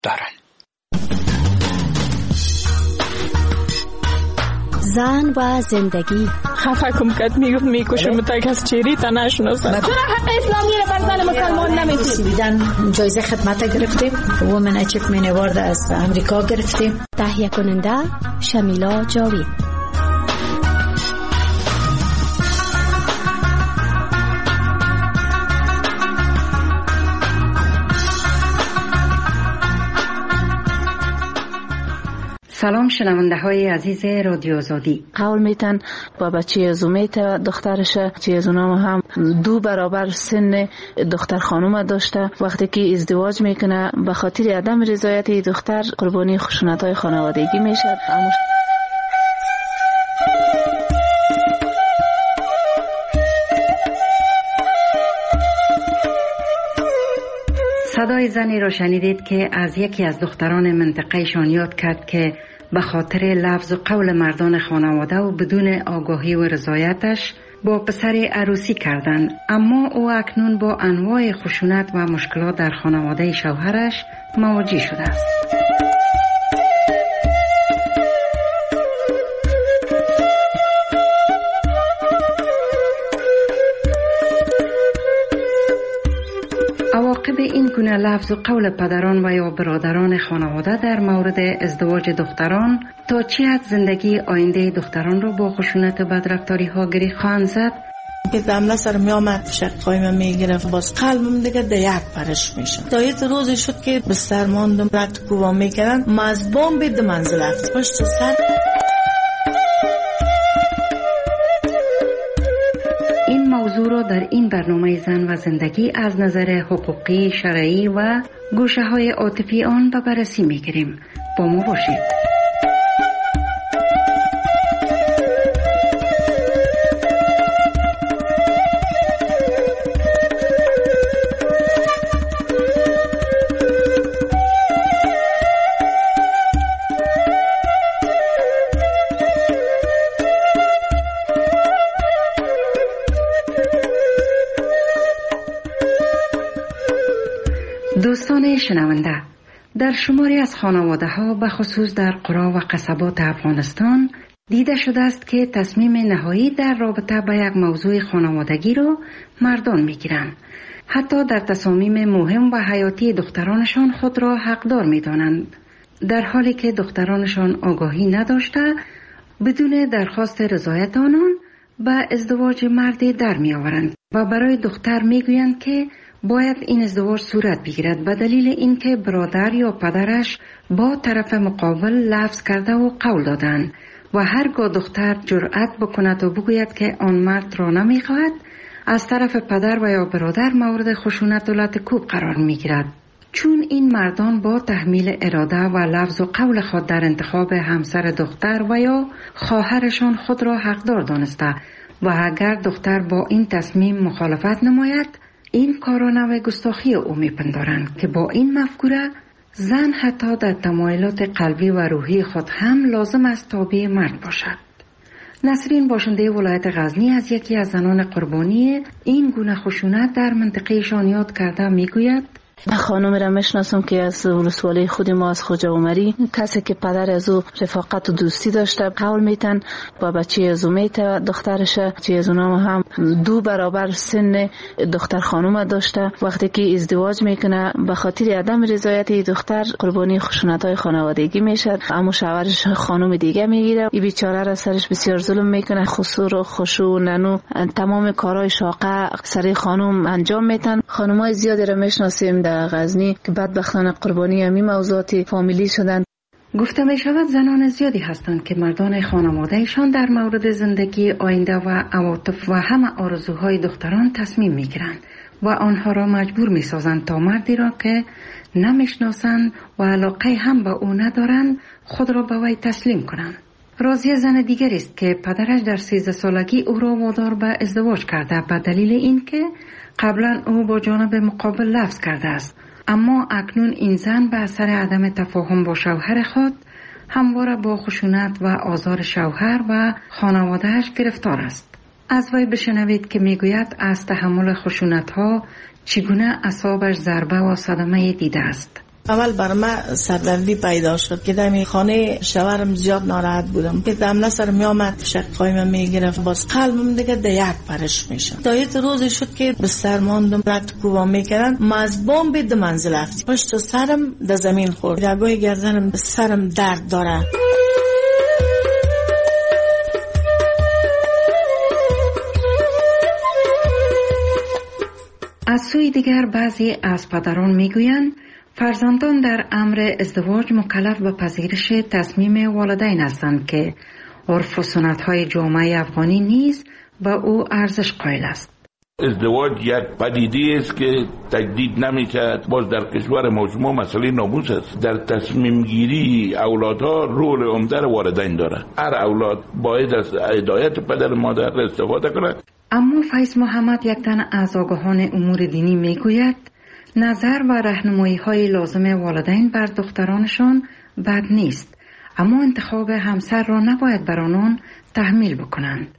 دارند. زن و زندگی. خفه کم کت میکشم تا کس چیری تا نشناسن. چرا حق اسلامی رو بر زن مسلمان نمیدید؟ سویدن جایزه خدمت گرفتیم، وومن اچیومنت اوارد از امریکا گرفتیم. تهیه کننده شمیلا جاوید. سلام شنونده های عزیز رادیو آزادی. قول میتن با بچه زومیت دخترش چه از اونام هم 2 برابر سن دختر خانوم داشته. وقتی که ازدواج میکنه به خاطر عدم رضایت دختر قربانی خشونت های خانوادگی میشه. صدای زنی را شنیدید که از یکی از دختران منطقه شان یاد کرد که به خاطر لفظ و قول مردان خانواده و بدون آگاهی و رضایتش با پسر عروسی کردند، اما او اکنون با انواع خشونت و مشکلات در خانواده شوهرش مواجه شده است. عواقب این گونه لفظ و قول پدران و یا برادران خانواده در مورد ازدواج دختران تا چه حد زندگی آینده دختران را با خشونت و بدرفتاری ها گره خواهند زد؟ که دمله سر می آمد شقای من می گرفت، باز قلبم دیگه در یک پرش میشم. تا یه روزی شد که بستر ماندم، رد کوبا میکردن، مزبان بید منزل افت پشت سر. موضوع را در این برنامه زن و زندگی از نظر حقوقی، شرعی و گوشه های عاطفی آن به بررسی میگیریم. با ما باشید. دوستان شنونده، در شماری از خانواده ها به خصوص در قرا و قصبات افغانستان دیده شده است که تصمیم نهایی در رابطه با یک موضوع خانوادگی را مردان می گیرند. حتی در تصامیم مهم و حیاتی دخترانشان خود را حقدار می دانند، در حالی که دخترانشان آگاهی نداشته بدون درخواست رضایت آنان به ازدواج مردی در می آورند و برای دختر می گویند که باید این ازدواج صورت بگیرد به دلیل اینکه برادر یا پدرش با طرف مقابل لفظ کرده و قول دادند و هرگاه دختر جرأت بکند و بگوید که آن مرد را نمیخواهد، از طرف پدر و یا برادر مورد خشونت و لطکوب قرار میگیرد. چون این مردان با تحمیل اراده و لفظ و قول خود در انتخاب همسر دختر و یا خواهرشان خود را حقدار دانسته و اگر دختر با این تصمیم مخالفت نماید، این کار را نوع گستاخی او میپندارند که با این مفکوره زن حتی در تمایلات قلبی و روحی خود هم لازم است تابع مرد باشد. نسرین باشنده ولایت غزنی از یکی از زنان قربانی این گونه خشونت در منطقه شان یاد کرده میگوید: خانم را میشناسم که از ولسوالی خود ما از خوجا عمری، کسی که پدر از او رفاقت و دوستی داشته، قول میتن با بچه زومیت دخترش چه از اونام هم 2 برابر سن دختر خانوم داشته. وقتی که ازدواج میکنه به خاطر عدم رضایت دختر قربانی خشونت های خانوادگی میشه، اما شوهرش خانوم دیگه میگیره. این بیچاره را سرش بسیار ظلم میکنه، خسور و خشوع ننو تمام کارهای شاقه سر خانوم انجام میتن. خانمای زیادی را میشناسیم در غزنی که بدبختانه قربانی همین موضوعات فامیلی شدند. گفته می شود زنان زیادی هستند که مردان خانوادهشان در مورد زندگی آینده و عواطف و همه آرزوهای دختران تصمیم می گیرند و آنها را مجبور می سازند تا مردی را که نمیشناسند و علاقه هم به او ندارند خود را به وی تسلیم کنند. راضیه زن دیگر است که پدرش در 13 سالگی او را وادار به ازدواج کرده به دلیل اینکه قبلا او با جانب مقابل لفظ کرده است، اما اکنون این زن به اثر عدم تفاهم با شوهر خود همواره با خشونت و آزار شوهر و خانوادهش گرفتار است. از وی بشنوید که میگوید از تحمل خشونت ها چگونه اعصابش ضربه و صدمه دیده است. اول بر من سردردی پیدا شد که در خانه شوهرم زیاد ناراحت بودم که دم سر می آمد شقای من می گرفت، باز قلبم دیگه در یک پرش میشه. تا یه روزی شد که بستر ماندم، رد کوبا میکردن، ما از بام به منزل رفتیم، پشت سرم در زمین خورد، رگای گردنم به سرم درد داره. از سوی دیگر بعضی از پدران میگویند فرزندان در امر ازدواج مکلف به پذیرش تصمیم والدین هستند که عرف و سنت‌های جامعه افغانی نیز به او ارزش قائل است. ازدواج یک پدیده است که تجدید نمی‌شود. باز در کشور ما شما مسئله ناموس است. در تصمیم گیری اولادها رول عمده والدین دارند. هر اولاد باید از هدایت پدر مادر استفاده کند. اما فیض محمد، یک تن از آگاهان امور دینی میگوید نظر و راهنمایی‌های لازم والدین بر دخترانشان بد نیست، اما انتخاب همسر را نباید بر آنان تحمیل بکنند.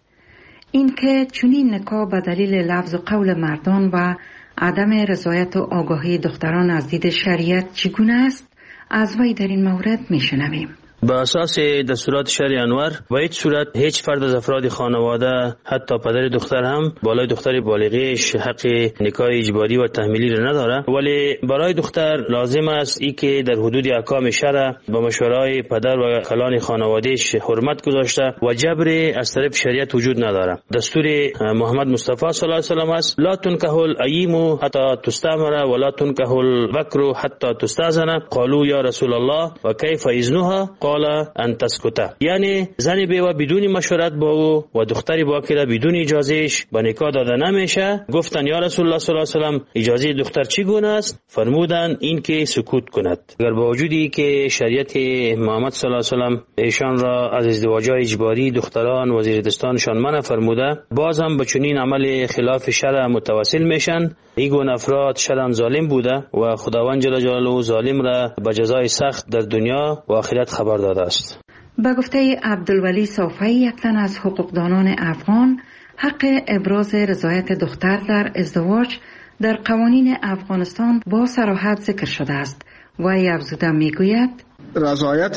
اینکه چنین نکاح به دلیل لفظ و قول مردان و عدم رضایت و آگاهی دختران از دید شریعت چگونه است، از وی در این مورد میشنویم. با اساس دستورات شرع انور و هیچ صورت هیچ فرد از افراد خانواده، حتی پدر دختر هم بالای دختر بالغیش حق نکاح اجباری و تحمیلی را نداره، ولی برای دختر لازم است ای که در حدود احکام شرع با مشورای پدر و کلان خانوادهش حرمت گذاشته و جبر از طرف شریعت وجود نداره. دستور محمد مصطفی صلی الله علیه و است لا تنکح الاییم حتی تستعمر ولا تنکح البکر حتی تستأذن. قالوا یا رسول الله و کیف اذنها؟ قال ان تسکت. یعنی زن بیوه بدون مشورت با او و دختری باکره بدون اجازهش به نکاح داده نمیشه. گفتن یا رسول الله صلی الله علیه و سلم اجازه دختر چگونه است؟ فرمودن این که سکوت کند. اگر با وجودی که شریعت محمد صلی الله علیه و سلم ایشان را از ازدواج‌های اجباری دختران و زیردستانشان منع فرموده، باز هم به چنین عمل خلاف شرع متوسل میشن. این گونه افراد شرعاً ظالم بوده و خداوند جل جلاله ظالم را به جزای سخت در دنیا و آخرت خبر داده است. به گفته عبدالولی صافی، یک تن از حقوقدانان افغان، حق ابراز رضایت دختر در ازدواج در قوانین افغانستان با صراحت ذکر شده است و افزوده میگوید رضایت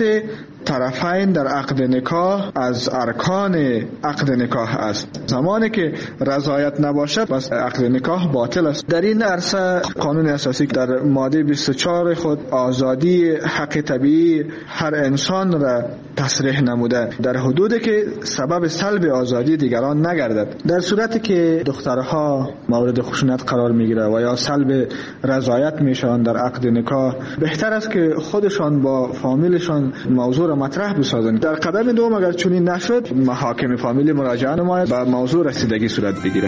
طرفین در عقد نکاح از ارکان عقد نکاح است. زمانی که رضایت نباشه پس عقد نکاح باطل است. در این عرصه قانون اساسی در ماده 24 خود آزادی حق طبیعی هر انسان را تصریح نموده، در حدودی که سبب سلب آزادی دیگران نگردد. در صورتی که دخترها مورد خشونت قرار میگیره و یا سلب رضایت میشن در عقد نکاح، بهتر است که خودشان با فامیلشان موضوع را مطرح بسازند. در قدم دوم اگر چنین نشد، محاکم فامیلی مراجعه نماید و موضوع رسیدگی صورت بگیره.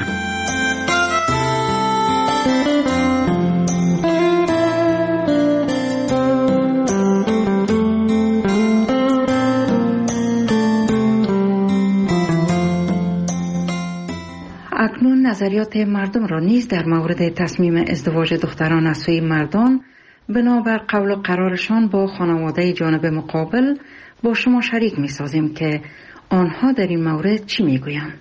اکنون نظریات مردم را نیز در مورد تصمیم ازدواج دختران از سوی مردان بنابر قول و قرارشان با خانواده جانب مقابل با شما شریک می سازیم که آنها در این مورد چی می گویند.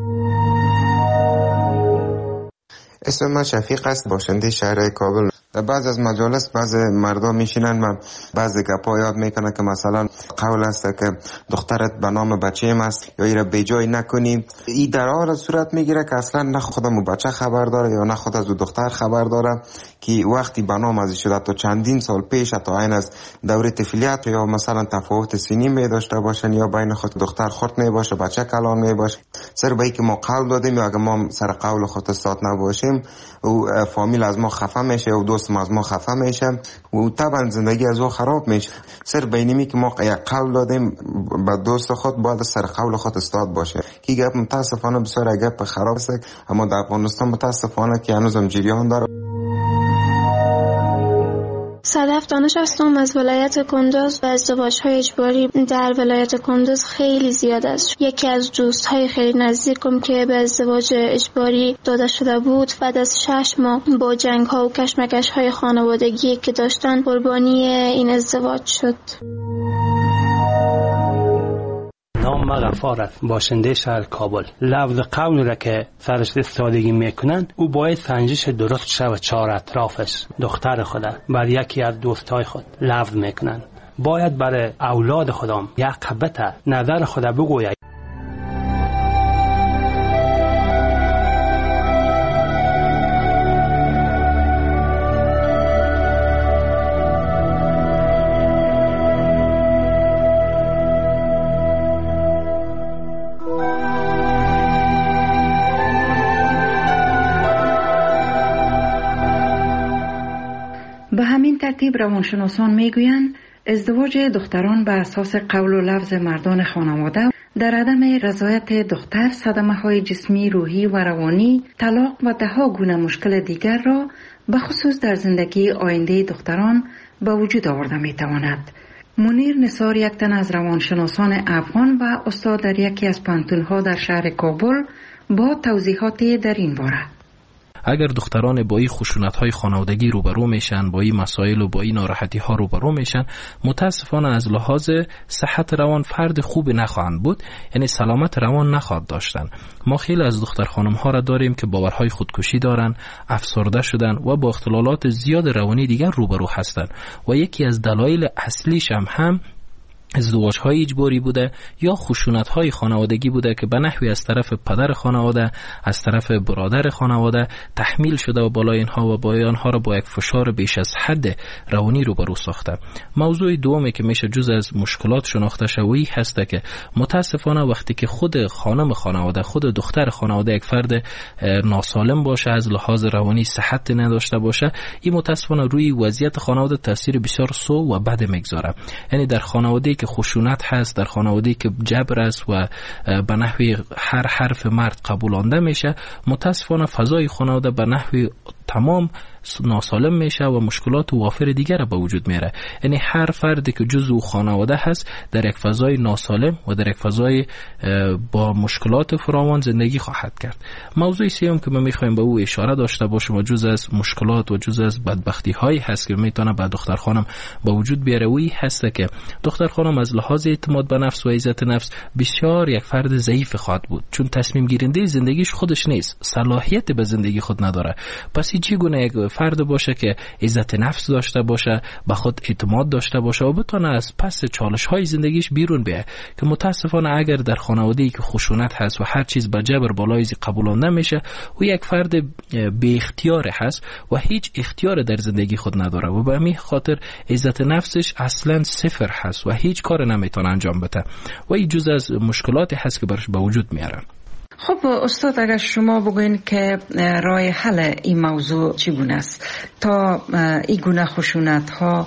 اسم من شفیق است، باشنده شهر کابل. در بعض از مجالس بعض مردم میشینن و بعض گپا یاد میکنن که مثلا قول است که دخترت به نام بچه‌م است یا ایره به جای نکنی. این در حال صورت میگیره که اصلا نه خودمو بچه خبر داره یا نه خود از دختر خبر داره که وقتی به نام از شده تا چندین سال پیش تا این از دوره طفولیت یا مثلا تفاوت سنی می داشته باشن یا بین خود دختر خرد می باشه بچه کلان می باشه. سر به اینکه ما قول دادیم یا اگه ما سر قول خود استاد نباشیم او فامیل از ما خفه میشه و دوست ما از ما خفه میشه و طبعا زندگی از او خراب میشه. سر بینیمی که ما یک قول دادیم به دوست خود باید سر قول خود استاد باشه. کی گپ متاسفانه بسیار گپ خراب است، اما در افغانستان متاسفانه که هنوزم جریان داره. صدف دانش هستم از ولایت کندوز و ازدواج‌های اجباری در ولایت کندوز خیلی زیاد است. یکی از دوست‌های خیلی نزدیکم که به ازدواج اجباری داده شده بود بعد از 6 ماه با جنگ‌ها و کشمکش‌های خانوادگی که داشتن قربانی این ازدواج شد. نام غفار است، باشنده شهر کابل. لفظ قول را که سرش استفاده میکنن او باید سنجش درست شود. چهار اطرافش دختر خود بر یکی از دوستای خود لفظ میکنن. باید برای اولاد خودم یک قبط نظر خود بگوید. به همین ترتیب روانشناسان میگویند ازدواج دختران به اساس قول و لفظ مردان خانواده در عدم رضایت دختر صدمه‌های جسمی، روحی و روانی، طلاق و ده‌ها گونه مشکل دیگر را به خصوص در زندگی آینده دختران به وجود آورده میتواند. منیر نثار، یک تن از روانشناسان افغان و استاد در یکی از پانتون‌ها در شهر کابل، با توضیحاتی در این باره. اگر دختران با این خشونت‌های خانوادگی روبرو میشن، با این مسائل و با این ناراحتی‌ها روبرو میشن، متاسفانه از لحاظ صحت روان فرد خوبی نخواهند بود، یعنی سلامت روان نخواهد داشتن. ما خیلی از دختر خانم‌ها را داریم که باورهای خودکشی دارن، افسرده شدن و با اختلالات زیاد روانی دیگر روبرو هستن و یکی از دلایل اصلیش هم ازدواج‌های اجباری بوده یا خشونت‌های خانوادگی بوده که به نحوی از طرف پدر خانواده، از طرف برادر خانواده تحمیل شده و بالای اینها و با آنها را با یک فشار بیش از حد روانی روبرو ساخته. موضوع دومی که میشه جز از مشکلات شناخته شوی هسته که متاسفانه وقتی که خود خانم خانواده، خود دختر خانواده یک فرد ناسالم باشه، از لحاظ روانی صحت نداشته باشه، این متاسفانه روی وضعیت خانواده تاثیر بسیار سوء و بد میگذاره. یعنی در خانواده که خشونت هست، در خانواده‌ای که جبر است و به نحوی هر حرف مرد قبولانده میشه، متاسفانه فضای خانواده به نحوی تمام ناسالم میشه و مشکلات وافر دیگر به وجود میاره. یعنی هر فردی که جزو خانواده هست در یک فضای ناسالم و در یک فضای با مشکلات فراوان زندگی خواهد کرد. موضوع سوم که ما میخوایم به او اشاره داشته باشیم و جز از مشکلات و جز از بدبختی هایی هست که میتونه به دختر خانم به وجود بیاره، وی هست که دختر خانم از لحاظ اعتماد به نفس و عزت نفس بسیار یک فرد ضعیف خواهد بود، چون تصمیم گیرنده زندگیش خودش نیست، صلاحیت به زندگی خود نداره. پس چگونه یک فرد باشه که عزت نفس داشته باشه، به خود اعتماد داشته باشه و بتونه از پس چالش های زندگیش بیرون بیه، که متاسفانه اگر در خانواده‌ای که خشونت هست و هر چیز به جبر بالای قبولانده میشه، او یک فرد بی اختیار هست و هیچ اختیار در زندگی خود نداره و به همین خاطر عزت نفسش اصلا صفر هست و هیچ کار نمیتونه انجام بده و این جز از مشکلاتی هست که برش به وجود میاره. خب استاد، اگر شما بگوین که راه حل این موضوع چگونه است تا این گونه خشونت ها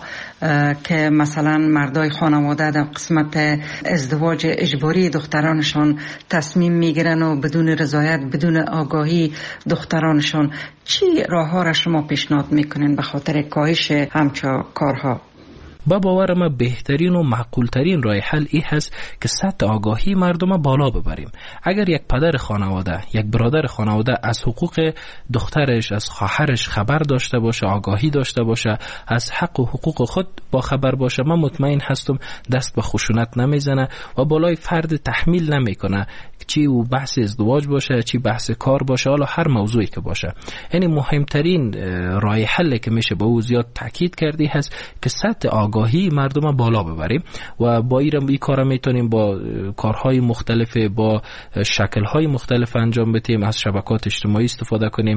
که مثلا مردای خانواده در قسمت ازدواج اجباری دخترانشان تصمیم میگیرن و بدون رضایت، بدون آگاهی دخترانشان، چی راه ها را شما پیشنهاد میکنین به خاطر کاهش همچون کارها؟ با باور ما بهترین و معقولترین راه حل این هست که سطح آگاهی مردم بالا ببریم. اگر یک پدر خانواده، یک برادر خانواده از حقوق دخترش، از خواهرش خبر داشته باشه، آگاهی داشته باشه، از حق و حقوق خود با خبر باشه، من مطمئن هستم دست به خشونت نمیزنه و بالای فرد تحمیل نمیکنه، چی او بحث ازدواج باشه، چی بحث کار باشه، حالا هر موضوعی که باشه. یعنی مهمترین راه حل که میشه به او زیاد تاکید کردی هست که سطح آگاهی مردم بالا ببریم و با این کار میتونیم با کارهای مختلف، با شکلهای مختلف انجام بدیم، از شبکات اجتماعی استفاده کنیم،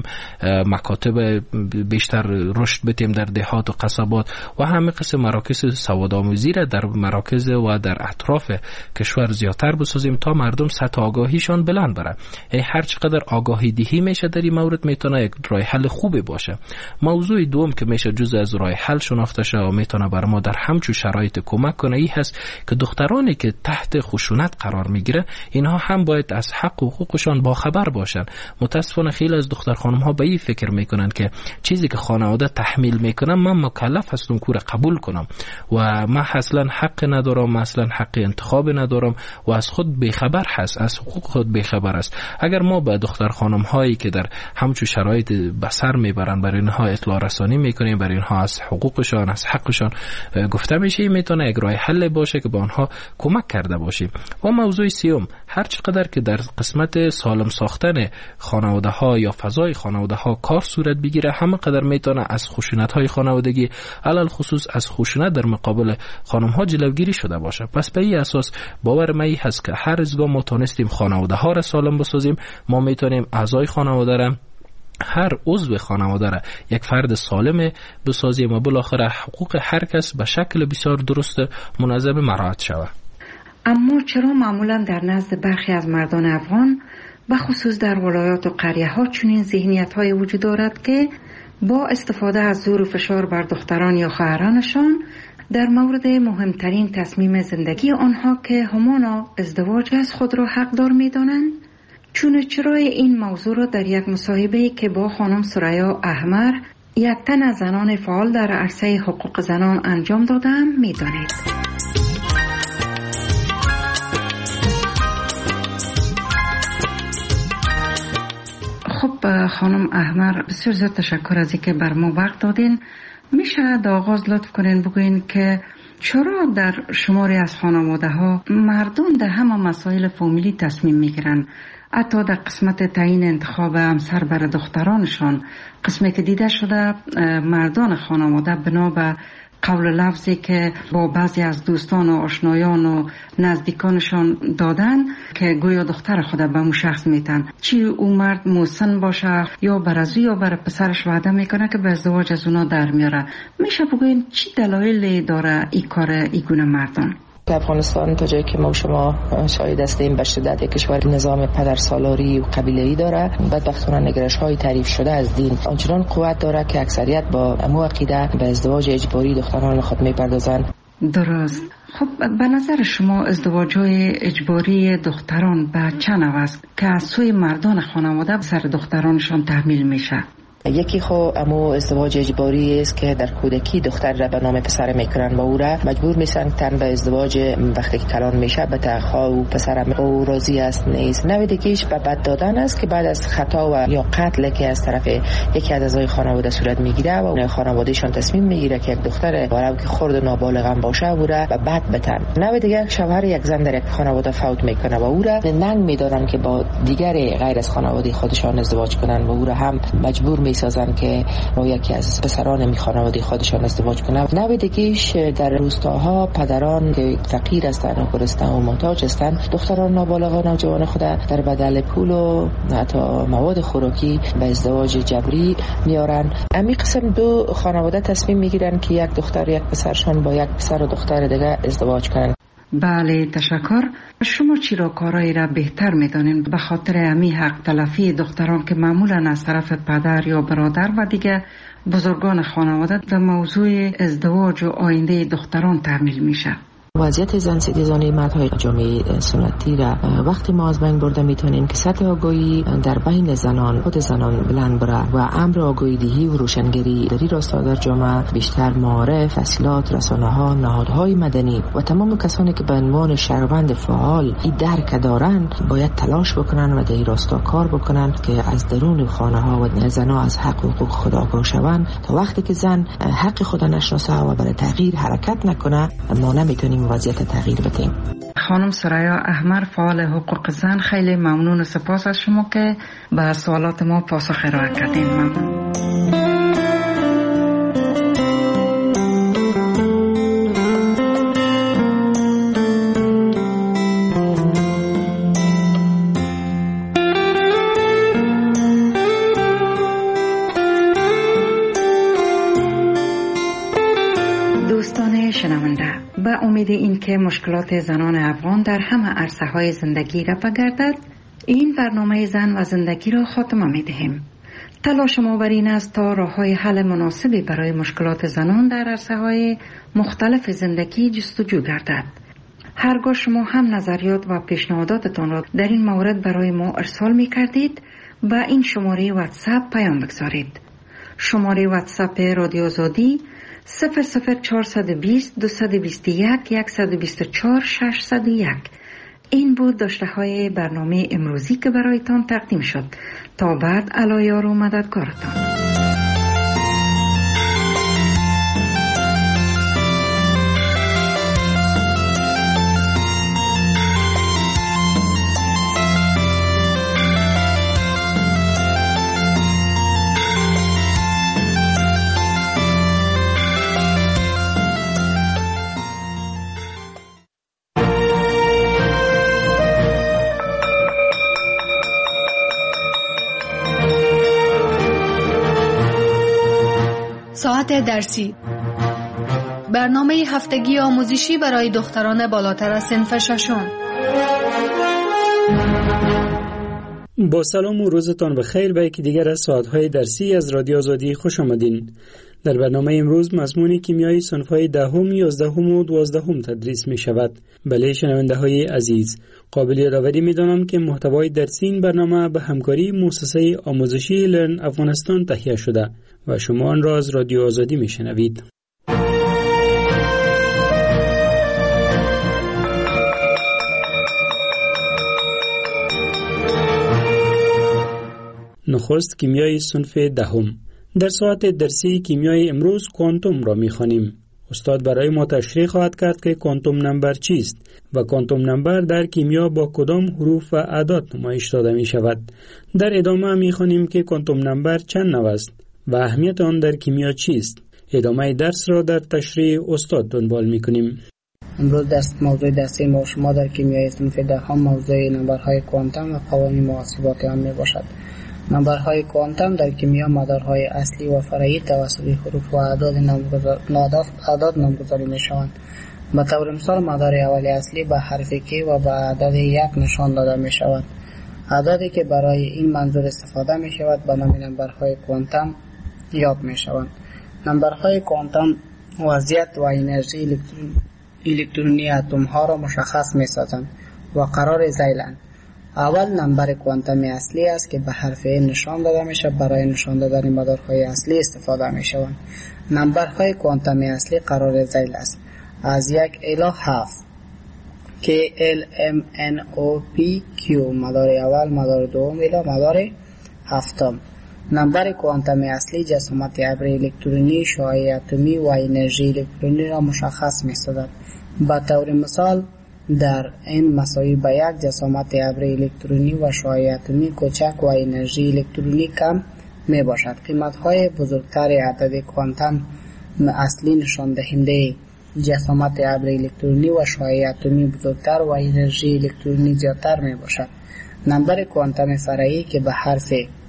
مکاتب بیشتر رشد بدیم در دهات و قصبات و همه قسم مراکز سوادآموزی را در مراکز و در اطراف کشور زیادتر بسازیم تا مردم سطح آگاهیشان بلند بره. یعنی هر چقدر آگاهی دهی میشه در این مورد میتونه یک راه حل خوبی باشه. موضوع دوم که میشه جزء از راه حل شناخته شه و میتونه بر ما در همچون شرایط کمک کنه این هست که دخترانی که تحت خشونت قرار میگیره اینها هم باید از حق و حقوقشان باخبر باشن. متاسفانه خیلی از دختر خانم ها به این فکر میکنن که چیزی که خانواده تحمیل میکنن من مکلف هستم که قبول کنم و من اصلا حق ندارم، اصلا حق انتخاب ندارم و از خود بیخبر هست، از حقوق خود بیخبر است. اگر ما به دختر خانم هایی که در همچون شرایط بسر میبرن برای اینها اطلاع رسانی میکنیم، برای اینها از حقوقشان، از حقشان گفته میشه میتونه یک راه حل باشه که به آنها کمک کرده باشه. و موضوع سیوم، هر چقدر که در قسمت سالم ساختن خانواده ها یا فضای خانواده ها کار صورت بگیره، همه قدر میتونه از خشونت های خانوادگی علل خصوص از خشونت در مقابل خانم ها جلوگیری شده باشه. پس به این اساس باور من هست که هر از گاه ما تونستیم خانواده ها را سالم بسازیم، ما میتونیم اعضای خانواده را، هر عضو خانواده را یک فرد سالم بسازیم و بالاخره حقوق هر کس به شکل بسیار درست منظم مراعات شود. اما چرا معمولا در نزد برخی از مردان افغان و خصوص در ولایات و قریه ها چنین ذهنیت های وجود دارد که با استفاده از زور و فشار بر دختران یا خواهرانشان در مورد مهمترین تصمیم زندگی آنها که همانا ازدواج از خود را حقدار می دانند؟ چرا این موضوع را در یک مصاحبه که با خانم ثریا احمر، یک تن از زنان فعال در عرصه حقوق زنان انجام دادم می دانید. خب خانم احمر، بسیار زیاد تشکر از اینکه بر ما وقت دادین. میشه در آغاز لطف کنین بگوین که چرا در شماری از خانواده ها مردم در همه مسائل فامیلی تصمیم میگیرن، حتی در قسمت تعیین انتخاب همسر برای دخترانشان، قسمی که دیده شده مردان خانواده بنا به قول لفظی که با بعضی از دوستان و آشنایان و نزدیکانشان دادن که گویا دختر خود به اون شخص میتن، چی اون مرد مسن باشه یا برازو یا برای پسرش وعده میکنه که به ازدواج از اونا در میاره. میشه بگوین چی دلایلی داره این کار ایگونه مردان؟ افغانستان تا جایی که ما و شما شاهد هستیم به شدت یک کشور نظام پدرسالاری و قبیله‌ای داره. بدبختانه نگرش‌های تعریف شده از دین آنچنان قوت داره که اکثریت با امو عقیده به ازدواج اجباری دختران خود می‌پردازند. درست. خب به نظر شما ازدواج‌های اجباری دختران به چه نوع است که از سوی مردان خانواده سر دخترانشان تحمیل میشه؟ یکی خو امو ازدواج اجباری است که در کودکی دختر را به نام پسر میکنن و او را مجبور میسن تن به ازدواج وقتی که کلان میشه به تخا و پسر او راضی است نیست. نوع دیگه‌اش به بد دادن است که بعد از خطا و یا قتل که از طرف یکی از اعضای خانواده صورت میگیره و خانوادهشان تصمیم میگیره که یک دختر ولو که خرد و نابالغ هم باشه او را به بد بتن. نوع دیگه شوهر یک زن در یک خانواده فوت میکنه و او را ننگ میدارن که با دیگر غیر از خانواده خودشان ازدواج کنن و او را هم مجبور سازن که با یکی از پسران خانواده خودشان ازدواج کنند. نوع دیگه‌اش در روستاها پدران که فقیر هستند و گرسنه و محتاج هستند دختران نابالغ و نوجوان خود در بدل پول و حتی مواد خوراکی به ازدواج جبری میارن. امی قسم دو خانواده تصمیم میگیرن که یک دختر یک پسرشان با یک پسر و دختر دیگه ازدواج کنند. بله تشکر. شما چی را کارایی را بهتر میدانین به خاطر امی حق تلفی دختران که معمولا از طرف پدر یا برادر و دیگه بزرگان خانواده در موضوع ازدواج و آینده دختران تحمیل میشه؟ وضعیت زن ستیزانه مردهای جامعه سنتی را وقتی ما از بین برده میتونیم که سطح آگاهی در بین زنان خود زنان بلند بره و امر آگاهی دهی و روشنگری در این راستا در جامعه بیشتر معارف، تحصیلات، رسانه‌ها، نهادهای مدنی و تمام کسانی که به عنوان شهروند فعال این درک دارند باید تلاش بکنن و در این راستا کار بکنن که از درون خانه‌ها و زنها از حق و حقوق خود آگاه شوند. تا وقتی که زن حق خود نشناسه و برای تغییر حرکت نکنه ما نمیتونیم وضعیت تغییر بدیم. خانم ثریا احمر فعال حقوق زن، خیلی ممنون و سپاس از شما که به سوالات ما پاسخ ارائه کردین. ممنون. به امید این که مشکلات زنان افغان در همه عرصه های زندگی را بگردد، این برنامه زن و زندگی را خاتمه می دهیم. تلاش ما بر این است تا راه های حل مناسبی برای مشکلات زنان در عرصه های مختلف زندگی جستجو گردد. هرگاه شما هم نظریات و پیشنهاداتتان را در این مورد برای ما ارسال می کردید، به این شماره واتساپ پیام بگذارید. شماره واتساپ رادیو آزادی 00420 221 124 601. این بود داشته های برنامه امروزی که برایتان تقدیم شد. تا بعد علایار و مددگارتان. ساعت درسی، برنامه هفتگی آموزشی برای دختران بالاتر از صنف ششم. با سلام و روزتان بخیر به یکی دیگر از ساعت‌های درسی از رادیو آزادی خوش آمدین. در برنامه امروز مضمون کیمیای صنف‌های 10، 11 و 12 تدریس می شود. بله شنونده‌های عزیز، قابل یادآوری می‌دانم که محتوای درسی این برنامه به همکاری مؤسسه آموزشی لرن افغانستان تهیه شده و شما آن را از رادیو آزادی می‌شنوید. نخست کیمیای صنف 10. در ساعت درسی کیمیای امروز کوانتوم را می‌خوانیم. استاد برای ما تشریح خواهد کرد که کوانتوم نمبر چیست و کوانتوم نمبر در کیمیا با کدام حروف و اعداد نمایش داده می شود. در ادامه می‌خوانیم که کوانتوم نمبر چند نوع است و اهمیت آن در کیمیا چیست. ادامه درس را در تشریح استاد دنبال می‌کنیم. امروز موضوع درسی ما شما در کیمیای صنف 10 موضوع نمبرهای کوانتوم و قوانین محاسبات آن میباشد. نمبرهای کوانتوم در کیمیا مدارهای اصلی و فرعی توسط حروف و اعداد نامگذاری میشوند. به طور مثال مدار اولی اصلی به حرف K و به عدد 1 نشان داده می شود. اعدادی که برای این منظور استفاده می شود به نام نمبرهای کوانتوم یاد می شوند. نمبرهای کوانتوم وضعیت و انرژی الکترونی اتم ها را مشخص می سازند و قرار ذیلند. اول نمبر کوانتومی اصلی است که به حرف A نشان داده می شود. برای نشان دادن مدارهای اصلی استفاده می شوند. نمبرهای کوانتومی اصلی قرار ذیل است از 1 الی 7 که L M N O P Q مدار اول، مدار دوم الی مدار هفتم. نمبر کوانتومی اصلی جسامت ابر الکترونی، شعاع اتمی و انرژی الکترونی را مشخص می سازد. به طور مثال در n مساوی به 1 جسامت ابر الکترونی و شعاع اتمی کوچک و انرژی الکترونی کم می باشد. قیمت های بزرگتر عدد کوانتوم اصلی نشان دهنده جسامت ابر الکترونی و شعاع اتمی بزرگتر و انرژی الکترونی زیادتر می باشد. نمبر کوانتوم فرعی که به حرف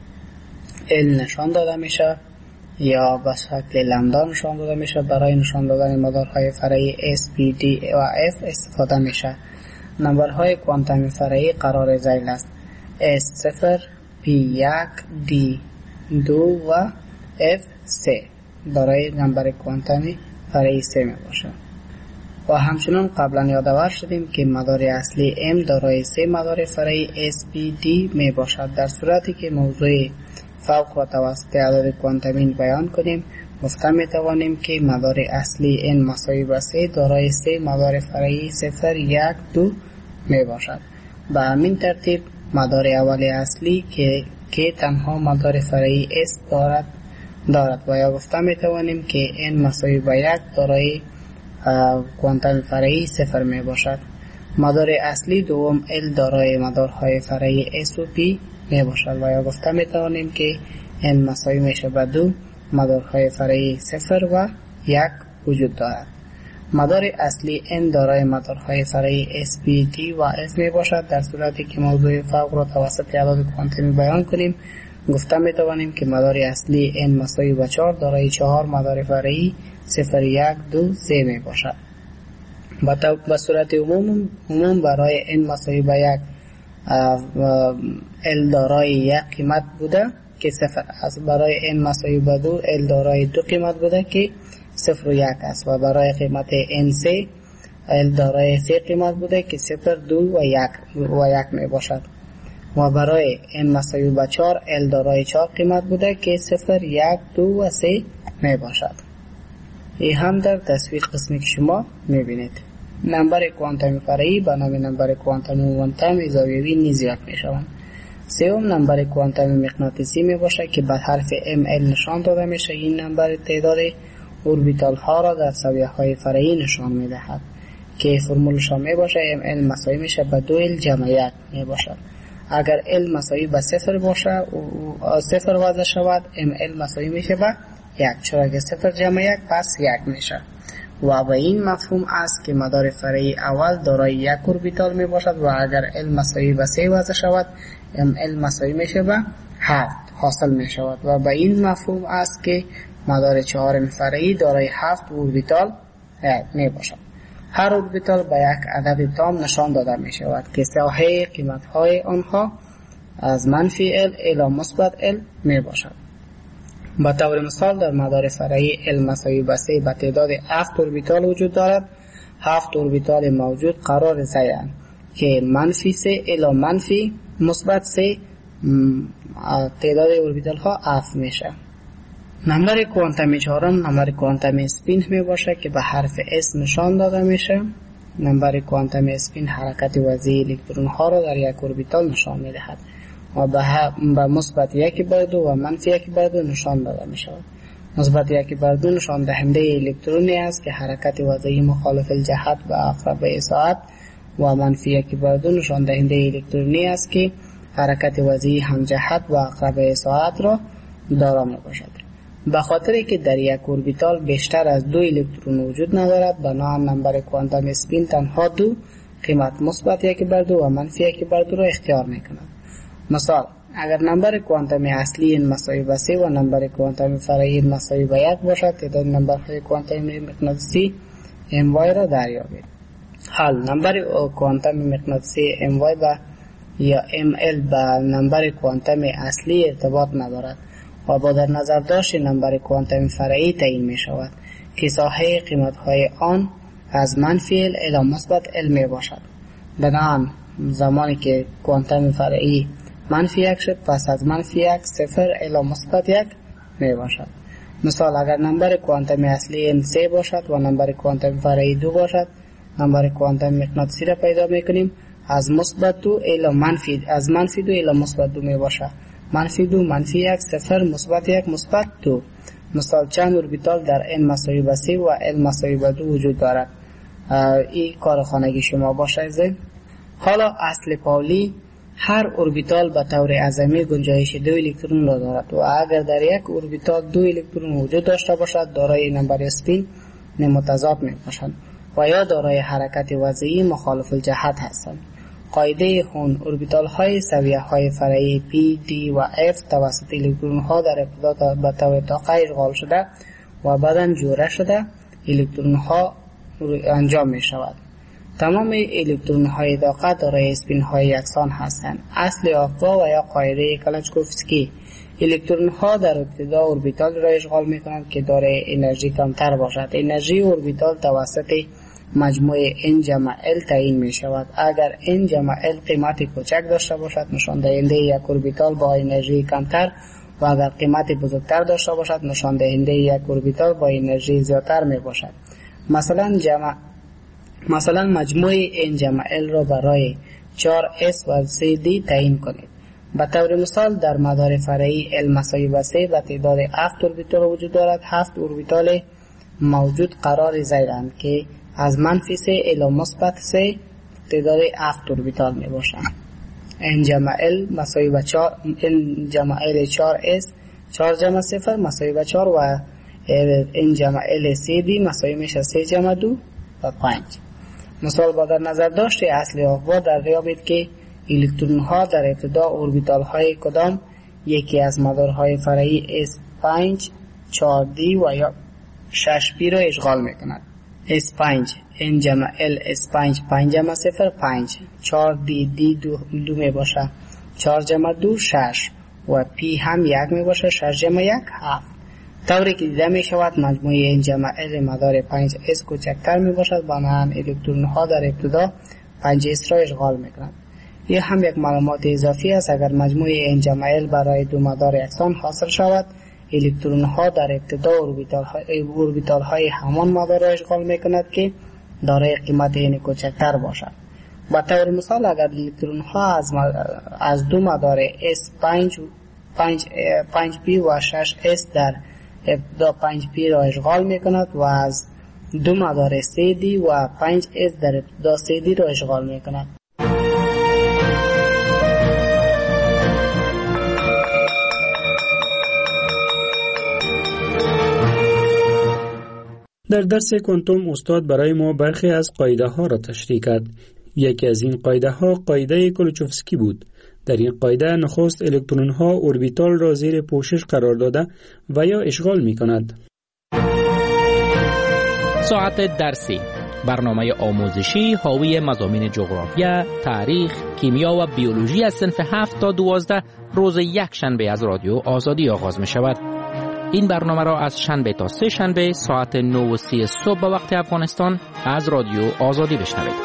L نشان داده می شود یا به شکل لامدا نشان داده می شود. برای نشان دادن مدارهای فرعی S, P, D و F استفاده می شود. نمبرهای کوانتوم فرعی قرار ذیل است. S0, P1, D2 و F3 برای نمبر کوانتومی فرعی 3 می باشد. و همچنان قبلا یادآور شدیم که مدار اصلی M دارای 3 مدار فرعی S, P, D می باشد. در صورتی که موضوع فوق و توسط عدد کوانتومی بیان کنیم گفته می توانیم که مدار اصلی n مساوی به 3 دارای 3 مدار فرعی 0, 1, 2 می باشد. به همین ترتیب مدار اولی اصلی که تنها مدار فرعی s دارد و یا گفته می توانیم که n مساوی به 1 دارای کوانتوم فرعی 0 می باشد. مدار اصلی دوم L دارای مدارهای فرعی S و P می باشد و یا گفته می توانیم که n مساوی میشه به 2 مدارهای فرعی 0 و 1 وجود دارد. مدار اصلی n دارای مدارهای فرعی S, P, D و F می باشد. در صورتی که موضوع فوق را توسط عدد کوانتومی بیان کنیم گفته می توانیم که مدار اصلی n مساوی به 4 دارای 4 مدار فرعی 0, 1, 2, 3 می باشد. به صورت عموم برای n مساوی به 1 L دارای 1 قیمت بوده که 0 است. برای n مساوی به 2 L دارای 2 قیمت بوده که 0 و 1 است و برای قیمت n3 L دارای 3 قیمت بوده که 0, 2 و 1 می باشد و برای n مساوی به 4 L دارای 4 قیمت بوده که 0, 1, 2 و 3 می باشد. این هم در تصویر قسمی که شما می بینید. نمبر کوانتوم فرعی به نام نمبر کوانتوم مومنتوم زاویه‌ای نیز یاد می شوند. سوم نمبر کوانتوم مغناطیسی می باشد که به حرف ML نشان داده می شود. این نمبر تعداد اوربیتال ها را در زاویه های فرعی نشان می دهد که فرمولش می باشد ML مساوی می شود به 2L جمع 1 می باشد. اگر L مساوی به 0 باشد و 0 وضع شود ML مساوی می شود به 1 چرا که 0 جمع 1 پس 1 می شود و به این مفهوم است که مدار فرعی اول دارای 1 اوربیتال می باشد و اگر L مساوی به 3 وضع شود ML مساوی می شود به 7 حاصل می شود و به این مفهوم است که مدار چهارم فرعی دارای 7 اوربیتال می باشد. هر اوربیتال به یک عدد تام نشان داده می شود که ساحه قیمت های آنها از منفی L الی مثبت L می باشد. به طور مثال در مدار فرعی L مساوی به 3 به تعداد 7 اوربیتال وجود دارد. 7 اوربیتال موجود قرار زیرند که منفی 3 الی منفی مثبت 3 تعداد اوربیتال ها 7 میشه. نمبر کوانتومی چهارم نمبر کوانتومی اسپین می باشه که به حرف S نشان داده میشه. نمبر کوانتومی اسپین حرکت وضعی الکترون ها را در یک اوربیتال نشان می دهد و به مثبت 1/2 و منفی 1/2 نشان داده می شود. مثبت 1/2 نشان دهنده الکترونی است که حرکت وضعی مخالف الجهت به عقربه ساعت و منفی 1/2 نشان دهنده الکترونی است که حرکت وضعی همجهت و عقربه ساعت را دارا می باشد. به خاطری که در یک اوربیتال بیشتر از 2 الکترون وجود ندارد، بنابراین نمبر کوانتوم اسپین تنها 2 قیمت مثبت 1/2 و منفی 1/2 را اختیار می کند. مثال اگر نمبر کوانتومی اصلی n مساوی به 3 و نمبر کوانتومی فرعی n مساوی به 1 باشد، تعداد نمبرهای کوانتومی مغناطیسی my را دریابید. حال نمبر کوانتومی مغناطیسی my یا ml به نمبر کوانتومی اصلی ارتباط ندارد و با در نظر داشت نمبر کوانتومی فرعی تعیین می شود که ساحه قیمت های آن از منفی L الی مثبت L می باشد. بنابراین زمانی که کوانتوم فرعی منفی 1 شد، پس از منفی 1 0 الی مثبت 1 می باشد. مثال اگر نمبر کوانتومی اصلی n 3 باشد و نمبر کوانتومی فرعی 2 باشد، نمبر کوانتومی مغناطیسی را پیدا می کنیم از مثبت 2 الی منفی 2 الی مثبت 2 می باشد. منفی 2 منفی 1 0 مثبت 1 مثبت 2. مثال چند اوربیتال در n مساوی به 3 و l مساوی به 2 وجود دارد. این کار خانگی شما باشه. حالا اصل پاولی هر اوربیتال به طور اعظمی گنجایش 2 الکترون را دارد و اگر در یک اوربیتال 2 الکترون وجود داشته باشد، دارای نمبر اسپین متضاد می باشند و یا دارای حرکت وضعی مخالف الجهت هستند. قاعده هون اوربیتال های سویه های فرعی P, D و F توسط الکترون ها در ابتدا به طور طاقه اشغال شده و بعداً جوره شده الکترون ها انجام می شود. تمام الکترون های طاقه دارای اسپین های یکسان هستند. اصل آقا و یا قاعده کلاشکوفسکی الکترون ها در ابتدا اوربیتال را اشغال می کنند که دارای انرژی کمتر باشد. انرژی اوربیتال توسط مجموع n جمع l تعیین می شود. اگر n جمع l قیمت کوچک داشته باشد، نشان دهنده یک اوربیتال با انرژی کمتر و اگر قیمت بزرگتر داشته باشد، نشان دهنده یک اوربیتال با انرژی زیادتر می باشد. مثلا مجموع n جمع l را برای 4s و 3d تعیین کنید. به طور مثال در مدار فرعی l مساوی به 3 و تعداد 7 اوربیتال وجود دارد. 7 اوربیتال موجود قرار زیرند که از منفی 3 الی مثبت 3 تعداد 7 اوربیتال می باشند. n جمع l مساوی به 4 n جمع l 4s 4 جمع 0 مساوی به 4 و n جمع l 3d مساوی میشه 3 جمع 2 و 5. مثال با در نظر داشته اصل آقا در ریابید که الکترون ها در ابتدا اوربیتال های کدام یکی از مدارهای فرعی S5 4d و یا 6p را اشغال می کند. S5 n جمع l S5 5 جمع 0 5 4d d 2 می باشه 4 جمع 2 6 و p هم 1 می باشه 6 جمع 1 7. طوری که دیده می شود مجموعه n جمع l مدار 5s کوچکتر می باشد، بنابراین الکترون ها در ابتدا 5s را اشغال می کنند. این هم یک معلومات اضافی است. اگر مجموعه n جمع l برای دو مدار یکسان حاصل شود، الکترون ها در ابتدا اوربیتال های همان مدار را اشغال می کند که دارای قیمت n کوچکتر باشد. با طور مثال اگر الکترون ها از دو مدار S5 5p و 6s در ابتدا 5p را اشغال می کند و از دو مدار 3d و 5s در ابتدا 3d را اشغال می کند. در درس کوانتوم استاد برای ما برخی از قاعده ها را تشریح کرد. یکی از این قاعده ها قاعده کلوچوفسکی بود. در این قاعده نخست الکترون ها اوربیتال را زیر پوشش قرار داده و یا اشغال می کند. ساعت درسی، برنامه آموزشی حاوی مضامین جغرافیا، تاریخ، کیمیا و بیولوژی از صنف 7 تا 12 روز یک شنبه از رادیو آزادی آغاز می شود. این برنامه را از شنبه تا سه شنبه ساعت 9:30 صبح به وقت افغانستان از رادیو آزادی بشنوید.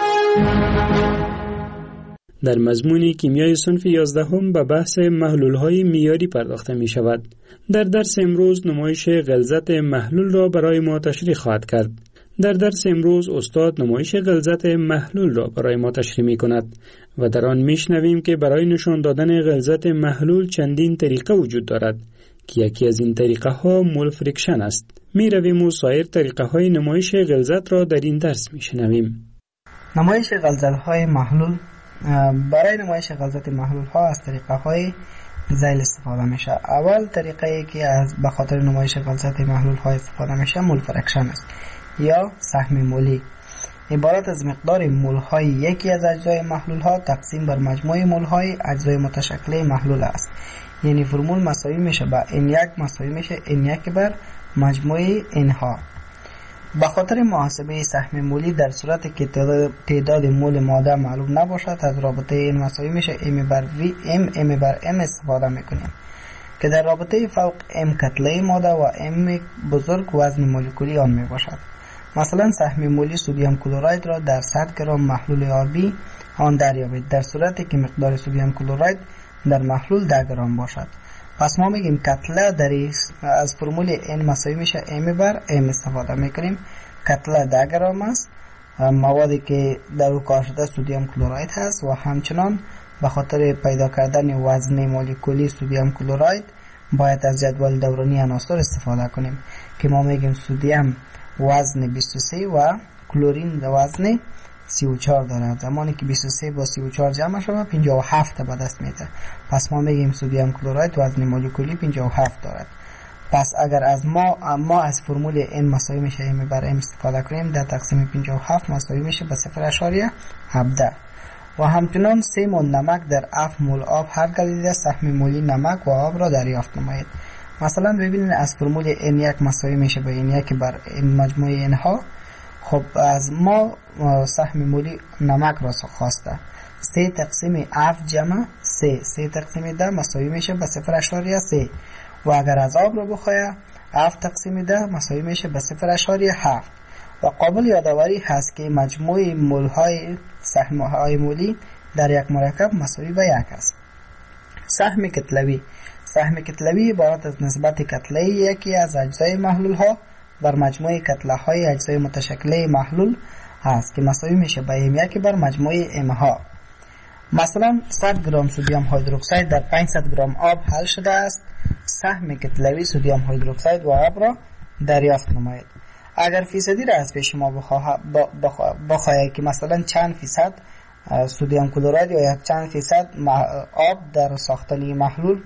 در مضمون کیمیای صنف 11 به بحث محلول‌های معیاری پرداخته می شود. در درس امروز نمایش غلظت محلول را برای ما تشریح خواهد کرد. در درس امروز استاد نمایش غلظت محلول را برای ما تشریح می کند و در آن می شنویم که برای نشان دادن غلظت محلول چندین طریقه وجود دارد که یکی از این طریقه ها مول فریکشن است. می رویم و سایر طریقه های نمایش غلظت را در این درس می شنویم. نمایش غلظت های محلول. برای نمایش غلظت محلول ها از طریقه های ذیل استفاده میشه. اول طریقه ای که از به خاطر نمایش غلظت محلول ها استفاده میشه مول فریکشن است یا سهم مولی. عبارت از مقدار مول های یکی از اجزای محلول ها تقسیم بر مجموع مول های اجزای متشکل محلول است. یعنی فرمول مساوی میشه با n1 مساوی میشه n1 بر مجموع n ها. به خاطر محاسبه سهم مولی در صورت که تعداد مول ماده معلوم نباشد از رابطه n مساوی میشه m بر m استفاده میکنیم که در رابطه فوق m کتله ماده و m بزرگ وزن مولکولی آن میباشد. مثلا سهم مولی سدیم کلراید را در 100 گرم محلول آبی آن دریابید در صورتی که مقدار سدیم کلراید در محلول 10 گرم باشد. پس ما میگیم کتله از فرمول n مساوی میشه m بر m استفاده میکنیم. کتله 10 گرم است، موادی که در او کار شده سدیم کلراید هست و همچنان به خاطر پیدا کردن وزن مولکولی سدیم کلراید باید از جدول دورانی عناصر استفاده کنیم که ما میگیم سدیم وزن 23 و کلورین وزن 34 دارد. زمانی که 23 با 34 جمع شود 57 به دست میده. پس ما میگیم سدیم کلراید وزن مولکولی 57 دارد. پس اگر از ما از فرمول n مساوی میشه m بر m استفاده کنیم در تقسیم 57 مساوی میشه به 0.17 و همچنان 3 مول نمک در 7 مول آب هر گزیده سهم مولی نمک و آب را دریافت نمایید. مثلا ببینید از فرمول n1 مساوی میشه به n1 بر n مجموع n ها. خب از ما سهم مولی نمک را خواسته 3 تقسیم 7 جمع 3 تقسیم 10 مساوی میشه به 0.3 و اگر از آب را بخواهد 7 تقسیم 10 مساوی میشه به 0.7 و قابل یادآوری هست که مجموع مول های سهم های مولی در یک مرکب مساوی به 1 است. سهم کتلوی عبارت از نسبت کتله یکی از اجزای محلول ها بر مجموع کتله های اجزای متشکل محلول است که مساوی میشه به m1 بر مجموع m ها. مثلا 100 گرم سدیم هیدروکسید در 500 گرم آب حل شده است. سهم کتلوی سدیم هیدروکسید و آب را دریافت نمایید. اگر فیصدی را از پیش ما بخواهید که مثلا چند فیصد سدیم کلراید یا چند فیصد آب در ساختن محلول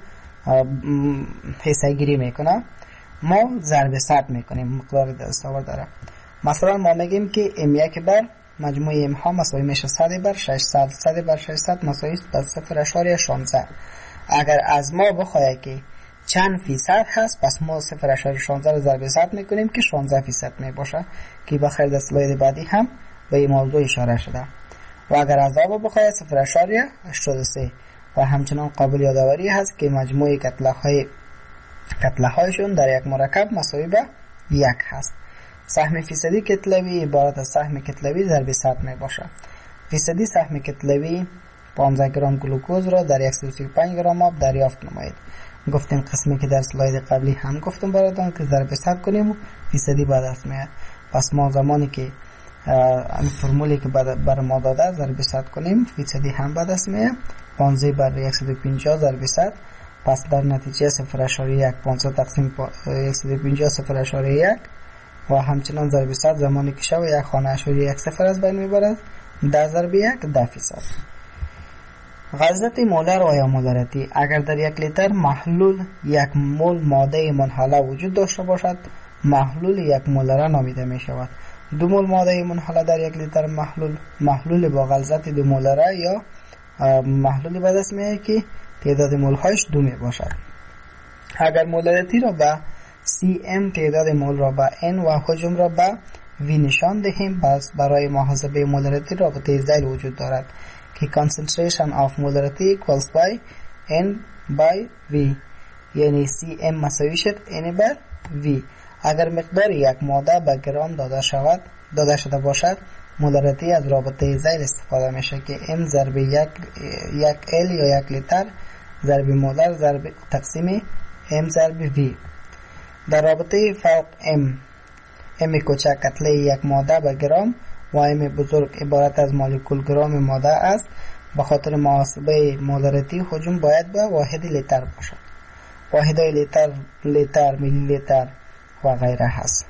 حصه گیری میکنه، ما ضرب 100 میکنیم مقدار دستاور داره. مثلا ما میگیم که m1 بر مجموع m ها مساوی میشه 100 بر 600 بر 600 مساوی به 0.16. اگر از ما بخواهد که چند فیصد هست پس ما 0.16 رو ضرب 100 میکنیم که 16% میباشه که بخیر در سلاید بعدی هم به این موضوع اشاره شده. و اگر از آب بخواهد 0.83 و همچنان قابل یادآوری هست که مجموع کتله هایشون در یک مرکب مساوی به 1 هست. سهم فیصدی کتلوی عبارت از سهم کتلوی ضرب 100 می باشه. فیصدی سهم کتلوی 15 گرم گلوکوز را در 135 گرم آب دریافت نمایید. گفتیم قسمی که در سلاید قبلی هم گفتم براتون که ضرب 100 کنیم و فیصدی به دست میاد. پس ما زمانی که این فرمولی که بر ما داده ضرب 100 کنیم فیصدی هم به دست میاد. 15 بر 150 ضرب 100 پس در نتیجه 0.1 15 تقسیم 150 0.1 و همچنان ضرب 100 زمانی که شو یک خانه اشاری 1 صفر از بین میبرد 10 ضرب 1 10%. غلظت مولر و یا مولریتی. اگر در 1 لیتر محلول 1 مول ماده منحله وجود داشته باشد محلول 1 مولره نامیده می شود. 2 مول ماده منحله در 1 لیتر محلول با غلظت 2 مولره یا محلولی به دست میاد که تعداد مول هایش 2 می باشد. اگر مولریتی را به CM، تعداد مول را به N و حجم را به V نشان دهیم، پس برای محاسبه مولریتی رابطه ذیل وجود دارد که concentration of molarity equals by N by V، یعنی CM مساوی شد N بر V. اگر مقدار یک ماده به گرام داده شده باشد، مولریتی از رابطه ذیل استفاده میشه که M ضرب یک L یا 1 لیتر ضرب مولر ضرب تقسیم M ضرب V. در رابطه فوق M کوچک کتله یک ماده به گرام و M بزرگ عبارت از مولکول گرام ماده است. به خاطر محاسبه مولریتی حجم باید به واحد لیتر باشد. واحدهای لیتر، میلی لیتر و غیره هست.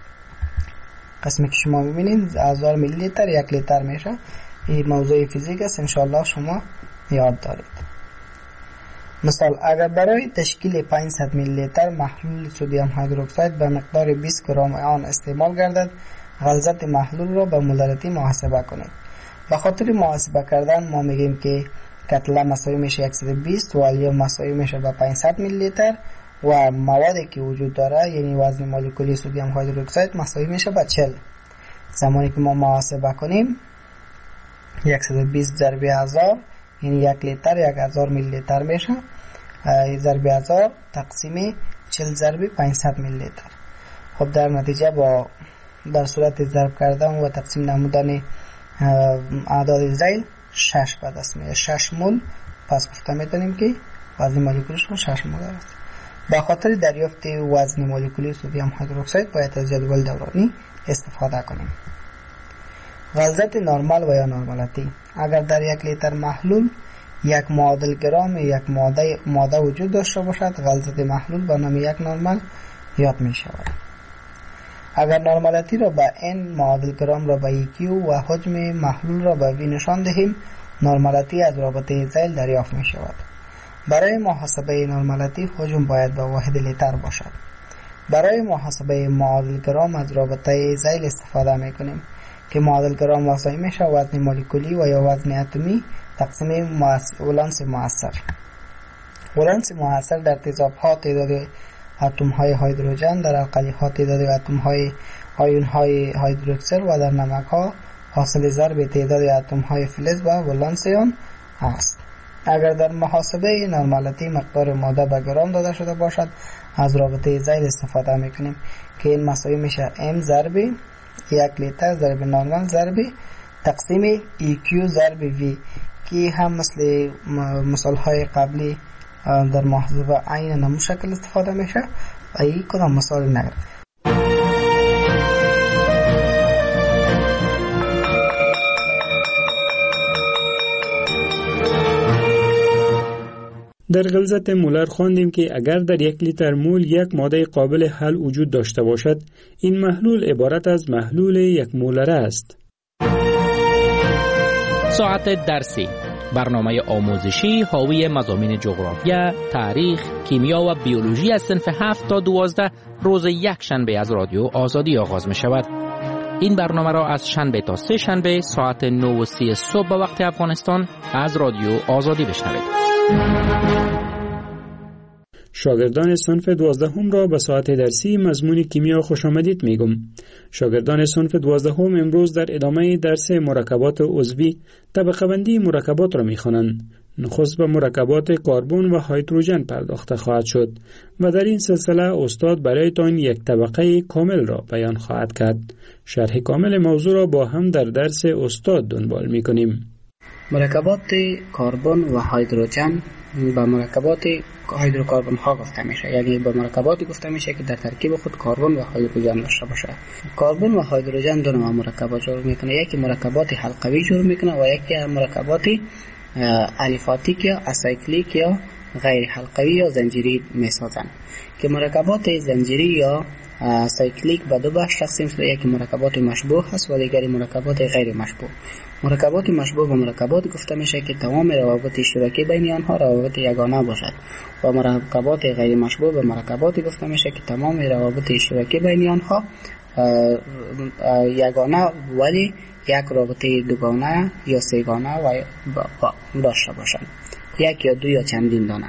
قسمی که شما ببینید 1000 میلی لیتر 1 لیتر میشه. این موضوع فیزیک است، انشاءالله شما یاد دارید. مثال، اگر برای تشکیل 500 میلی لیتر محلول سدیم هیدروکساید به مقدار 20 گرم آن استعمال گردد، غلظت محلول را به مولریتی محاسبه کنید. به خاطر محاسبه کردن ما میگیم که کتله مساوی میشه 120 و الیوم مساوی میشه به 500 میلی لیتر و موادی که وجود داره یعنی وزن مولکولی سدیم هیدروکساید مساوی میشه به 40. زمانی که ما محاسبه کنیم 120 ضرب 1000 یعنی 1 لیتر 1000 میلی لیتر میشه، ضرب 1000 تقسیم 40 ضرب 500 میلی لیتر. خب در نتیجه با در صورت ضرب کردن و تقسیم نمودن اعداد ذیل 6 به دست میاد، 6 مول. پس گفته میتونیم که وزن مولکولیش 6 مول است. به خاطر دریافت وزن مولکولی سدیم هیدروکساید باید از جدول دورانی استفاده کنیم. غلظت نرمال و یا نرمالتی، اگر در 1 لیتر محلول 1 معادل گرام یک ماده وجود داشته باشد، غلظت محلول به نام 1 نرمال یاد می شود. اگر نرمالتی را به N، معادل گرام را به EQ و حجم محلول را به V نشان دهیم، نرمالتی از رابطه ذیل دریافت می شود. برای محاسبه نرمالتی حجم باید به واحد لیتر باشد. برای محاسبه معادل گرام از رابطه ذیل استفاده می کنیم که معادل گرام مساوی میشه وزن مولکولی و یا وزن اتمی تقسیم ولانس مؤثر. ولانس مؤثر در تیزاب ها تعداد اتم های هیدروژن، در القلی ها تعداد اتم های آیون های هیدروکسل و در نمک ها حاصل ضرب تعداد اتم های فلز و ولانس آن است. اگر در محاسبه نرمالتی مقدار ماده به گرام داده شده باشد، از رابطه ذیل استفاده میکنیم که این مساوی میشه M ضرب 1 لیتر ضرب نرمال ضرب تقسیم EQ ضرب V که هم مثل مثال های قبلی در محاسبه عین نمو شکل استفاده میشه و این کدام مثال نگرد. در غلظت مولر خواندیم که اگر در 1 لیتر مول یک ماده قابل حل وجود داشته باشد، این محلول عبارت از محلول 1 مولره است. ساعت درسی، برنامه آموزشی حاوی مضامین جغرافیا، تاریخ، کیمیا و بیولوژی از صنف 7 تا 12 روز یک شنبه از رادیو آزادی آغاز می شود. این برنامه را از شنبه تا سه شنبه ساعت 9:30 صبح به وقت افغانستان از رادیو آزادی بشنوید. شاگردان صنف 12 را به ساعت درسی مضمون کیمیا خوش آمدید میگم. شاگردان صنف 12 امروز در ادامه درس مرکبات عضوی طبقه بندی مرکبات را میخوانند. نخست به مرکبات کربن و هیدروژن پرداخته خواهد شد و در این سلسله استاد برایتان یک طبقه کامل را بیان خواهد کرد. شرح کامل موضوع را با هم در درس استاد دنبال میکنیم. مرکبات کربن و هیدروژن با مرکبات هیدروکربن ها گفته میشه، یعنی با مرکباتی گفته میشه که در ترکیب خود کربن و هیدروژن داشته باشه. کربن و هیدروژن دو نوع مرکبات جور میکنه، یکی مرکبات حلقوی جور میکنه و یکی مرکبات الیفاتیک یا اسایکلیک یا غیر حلقوی یا زنجیری میسازن که مرکبات زنجیری یا سایکلیک به دو بخش تقسیم شده، یکی مرکبات مشبوه هست و دیگری مرکبات غیر مشبوه. مرکبات مشبوه و مرکبات گفته میشه که تمام روابط اشتراکی بین آنها روابط یگانه باشد و مرکبات غیر مشبوه و مرکبات گفته میشه که تمام روابط اشتراکی بین آنها یگانه ولی یک رابطه دوگانه یا سه‌گانه و داشته باشند، یک یا دو یا چندین دانه.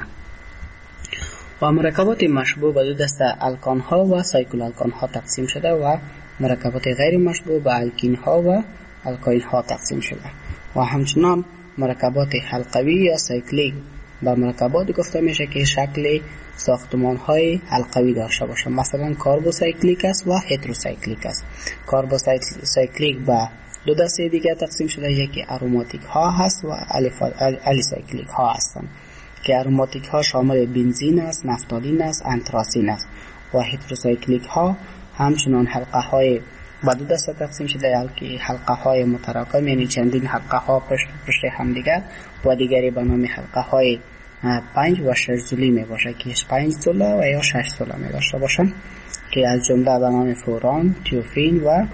و مرکبات مشبوع به دو دسته الکان ها و سایکل الکان ها تقسیم شده و مرکبات غیر مشبوع به الکین ها و الکاین ها تقسیم شده. و همچنان مرکبات حلقوی یا سایکلیک به مرکبات گفته میشه که شکل ساختمان های حلقوی داشته باشه، مثلا کاربوسایکلیک است و هتروسایکلیک است. کاربوسایکلیک به دو دسته دیگه تقسیم شده، یکی اروماتیک ها هست و الیسایکلیک ها هستند که اروماتیک ها شامل بنزین است، نفتالین است، انتراسین است. و هتروسایکلیک ها همچنان حلقه های و دو دسته تقسیم شده، که حلقه های متراکم یعنی چندین حلقه ها پشت هم دیگر و دیگری به نام حلقه های 5 و 6 زولی می باشه که 5 زوله و یا 6 زوله می داشته باشن که از جمله به نام فوران، تیوفین و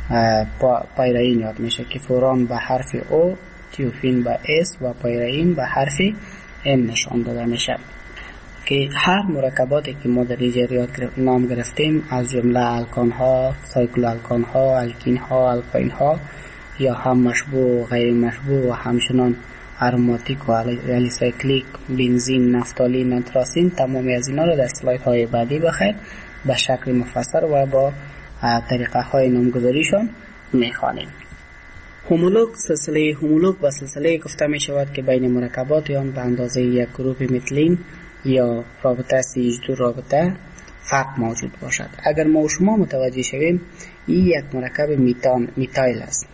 پایرین یاد میشه که فوران به حرف او، تیوفین به اس و پایرین به حرف ام نشان داده میشه. که هر مرکباتی که ما در اینجا نام گرفتیم از جمله الکان ها، سایکل الکان ها، الکین ها، الکاین ها یا هم مشبوع و غیر مشبوع و همچنان اروماتیک و الیسایکلیک، بنزین، نفتالین، انتراسین، تمامی از اینا رو در اسلاید های بعدی بخیر به شکل مفصل و با طریقه های نامگذاریشان میخوانیم. هومولوگ، سلسله هومولوگ و سلسله گفته می شود که بین مرکبات آن به اندازه یک گروپ متلین یا رابطه CH2 رابطه فرق موجود باشد. اگر ما و شما متوجه شویم این یک مرکب میتایل است.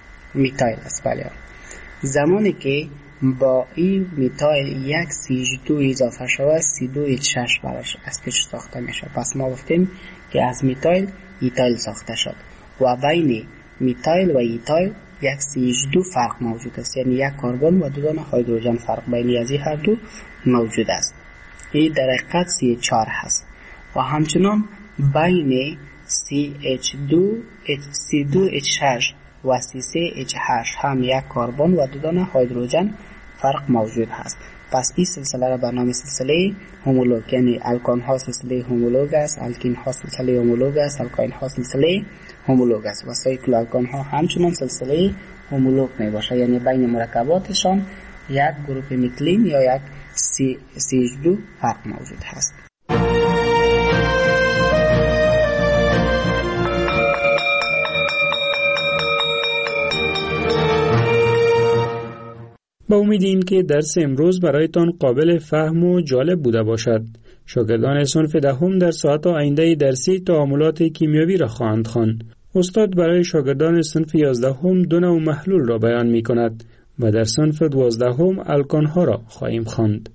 بله. زمانی که با این میتایل یک CH2 اضافه شود C2H6 براش از پیش ساخته میشه. پس ما گفتیم که از میتایل ایتایل ساخته شد و بین میتایل و ایتایل یک CH2 فرق موجود است، یعنی یک کربن و دو دانه هیدروژن فرق بین از این هر دو موجود است. این در حقیقت CH4 هست. و همچنان بین C2H6 و C3H8 هم یک کربن و دو دانه هیدروژن فرق موجود هست. پس این سلسله را به نام سلسله هومولوگ، یعنی الکان ها سلسله هومولوگ است، الکین ها سلسله هومولوگ است، الکاین ها سلسله هومولوگ است و سایکل الکان ها همچنان سلسله هومولوگ می باشه، یعنی بین مرکباتشان یک گروپ میتلین یا یک CH2 فرق موجود هست. با امیدیم که درس امروز برایتان قابل فهم و جالب بوده باشد. شاگردان صنف دهم در ساعت آینده درسی تعاملات کیمیایی را خواهند خواند. استاد برای شاگردان صنف 11 دو نوع محلول را بیان می کند و در صنف 12 الکان ها را خواهیم خواند.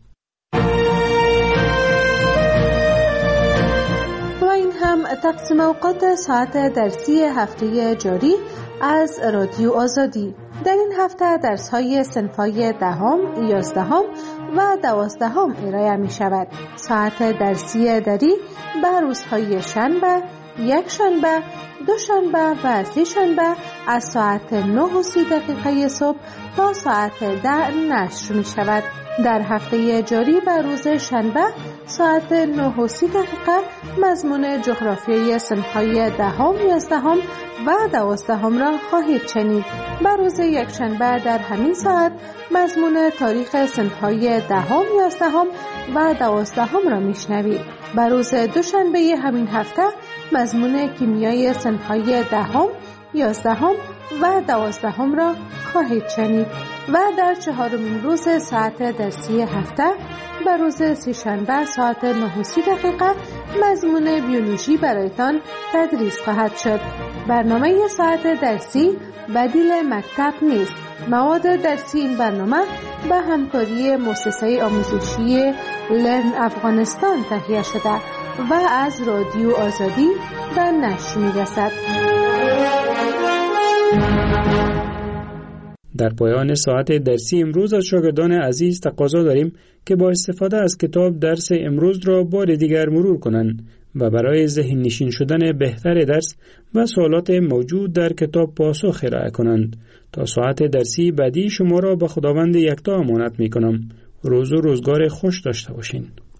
و این هم تقسیم اوقات ساعت درسی هفته جاری از رادیو آزادی. در این هفته درس‌های صنف‌های 10، 11 و 12 ارائه می‌شود. ساعت درسی دری به روزهای شنبه، یک شنبه، دو شنبه و سه شنبه از ساعت 9:30 صبح تا ساعت 10 نشر می‌شود. در هفته جاری به روز شنبه ساعت 9:30 مضمون جغرافیای صنف‌های 10، 11 و 12 را خواهید شنید. به روز یکشنبه در همین ساعت مضمون تاریخ صنف‌های 10، 11 و 12 را میشنوید. به روز دوشنبه همین هفته مضمون کیمیای صنف‌های 10، 11 و 12 را خواهید شنید و در چهارمین روز ساعت درسی هفته به روز سه‌شنبه ساعت 9:30 مضمون بیولوژی برایتان تدریس خواهد شد. برنامه ساعت درسی بدیل مکتب نیست. مواد درسی این برنامه به همکاری مؤسسه آموزشی لرن افغانستان تهیه شده و از رادیو آزادی به نشر می‌رسد. در پایان ساعت درسی امروز از شاگردان عزیز تقاضا داریم که با استفاده از کتاب درس امروز را بار دیگر مرور کنند و برای ذهن نشین شدن بهتر درس و سوالات موجود در کتاب پاسخ ارائه کنند. تا ساعت درسی بعدی شما را به خداوند یکتا امانت می کنم. روز و روزگار خوش داشته باشین.